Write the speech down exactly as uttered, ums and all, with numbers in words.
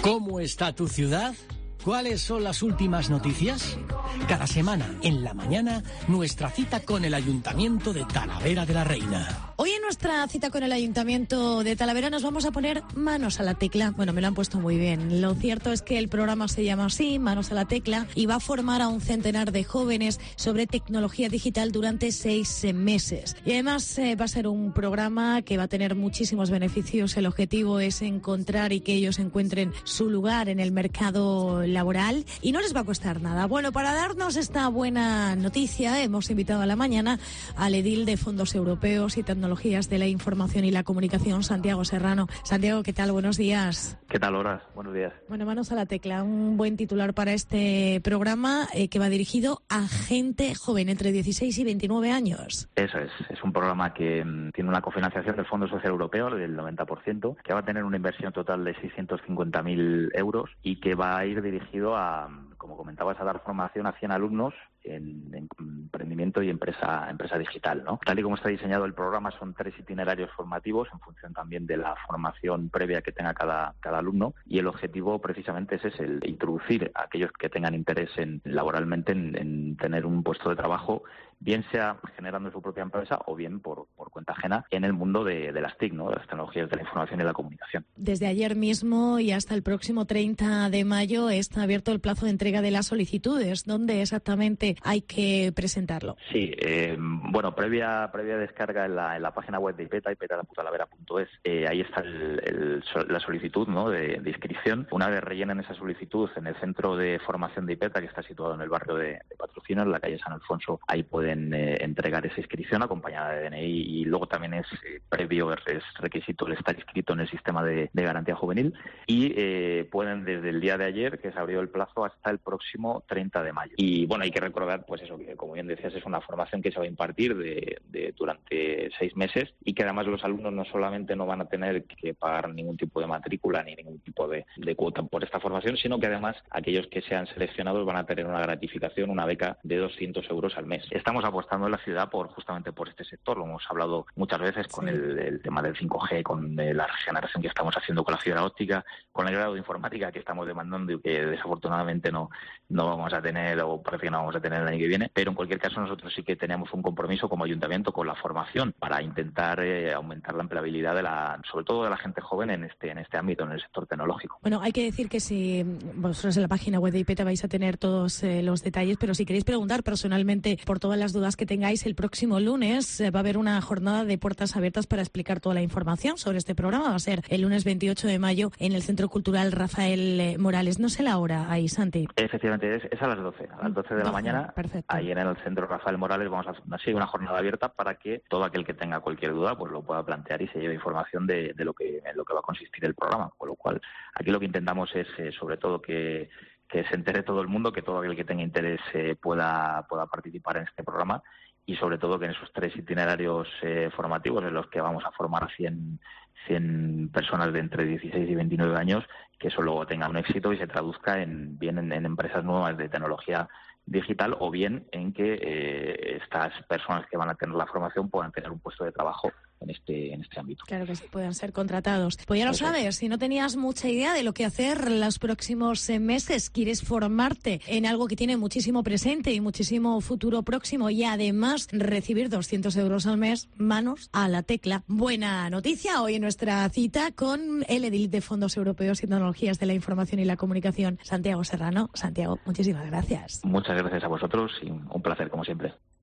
¿Cómo está tu ciudad? ¿Cuáles son las últimas noticias? Cada semana, en la mañana, nuestra cita con el Ayuntamiento de Talavera de la Reina. Hoy en nuestra cita con el Ayuntamiento de Talavera nos vamos a poner manos a la tecla. Bueno, me lo han puesto muy bien. Lo cierto es que el programa se llama así, Manos a la Tecla, y va a formar a un centenar de jóvenes sobre tecnología digital durante seis meses. Y además eh, va a ser un programa que va a tener muchísimos beneficios. El objetivo es encontrar y que ellos encuentren su lugar en el mercado laboral y no les va a costar nada. Bueno, para darnos esta buena noticia hemos invitado a la mañana al edil de Fondos Europeos y Tecnologías de la Información y la Comunicación, Santiago Serrano. Santiago, ¿qué tal? Buenos días. ¿Qué tal, Horas? Buenos días. Bueno, manos a la tecla, un buen titular para este programa eh, que va dirigido a gente joven entre dieciséis y veintinueve años. Eso es, es un programa que um, tiene una cofinanciación del Fondo Social Europeo del noventa por ciento, que va a tener una inversión total de seiscientos cincuenta mil euros y que va a ir dirigido a, como comentabas, a dar formación a cien alumnos en, en emprendimiento y empresa empresa digital, ¿no? Tal y como está diseñado el programa, son tres itinerarios formativos en función también de la formación previa que tenga cada, cada alumno, y el objetivo precisamente es ese, el introducir a aquellos que tengan interés en laboralmente en, en tener un puesto de trabajo, bien sea generando su propia empresa o bien por, por cuenta ajena en el mundo de, de las T I C, ¿no? De las tecnologías de la información y la comunicación. Desde ayer mismo y hasta el próximo treinta de mayo está abierto el plazo de entrega de las solicitudes. ¿Dónde exactamente hay que presentarlo? Sí, eh, bueno, previa previa descarga en la, en la página web de IPETA, ipeta punto talavera punto es, eh, ahí está el, el, la solicitud, ¿no?, de, de inscripción. Una vez rellenen esa solicitud en el centro de formación de IPETA, que está situado en el barrio de, de Patrocinio, en la calle San Alfonso, ahí pueden eh, entregar esa inscripción acompañada de D N I, y luego también es eh, previo, es requisito el estar inscrito en el sistema de, de garantía juvenil, y eh, pueden desde el día de ayer, que se abrió el plazo, hasta el próximo treinta de mayo. Y bueno, hay que recordar, pues eso, que como bien decías, es una formación que se va a impartir de, de durante seis meses, y que además los alumnos no solamente no van a tener que pagar ningún tipo de matrícula ni ningún tipo de, de cuota por esta formación, sino que además aquellos que sean seleccionados van a tener una gratificación, una beca de doscientos euros al mes. Estamos apostando en la ciudad por justamente por este sector, lo hemos hablado muchas veces con sí. el, el tema del cinco G, con la regeneración que estamos haciendo con la fibra óptica, con el grado de informática que estamos demandando y que desafortunadamente no, no vamos a tener, o parece que no vamos a tener el año que viene, pero en cualquier caso nosotros sí que tenemos un compromiso como ayuntamiento con la formación para intentar eh, aumentar la empleabilidad de la, sobre todo de la gente joven en este en este ámbito, en el sector tecnológico. Bueno, hay que decir que si vosotros en la página web de IPETA vais a tener todos eh, los detalles, pero si queréis preguntar personalmente por todas las dudas que tengáis, el próximo lunes eh, va a haber una jornada de puertas abiertas para explicar toda la información sobre este programa. Va a ser el lunes veintiocho de mayo en el Centro Cultural Rafael Morales. No sé la hora ahí, Santi. Efectivamente, es, es a las doce, a las doce de la mañana. Perfecto. Ahí en el Centro Rafael Morales vamos a hacer así una jornada abierta para que todo aquel que tenga cualquier duda pues lo pueda plantear y se lleve información de, de lo que en lo que va a consistir el programa. Con lo cual, aquí lo que intentamos es eh, sobre todo que que se entere todo el mundo, que todo aquel que tenga interés eh, pueda pueda participar en este programa, y sobre todo que en esos tres itinerarios eh, formativos en los que vamos a formar a cien, cien personas de entre dieciséis y veintinueve años, que eso luego tenga un éxito y se traduzca en bien en, en empresas nuevas de tecnología digital, o bien en que eh, estas personas que van a tener la formación puedan tener un puesto de trabajo en este en este ámbito. Claro que sí, puedan ser contratados. Pues ya lo sabes, si no tenías mucha idea de lo que hacer los próximos meses, quieres formarte en algo que tiene muchísimo presente y muchísimo futuro próximo, y además recibir doscientos euros al mes, manos a la tecla. Buena noticia hoy en nuestra cita con el edil de Fondos Europeos y Tecnologías de la Información y la Comunicación, Santiago Serrano. Santiago, muchísimas gracias. Muchas gracias a vosotros y un placer como siempre.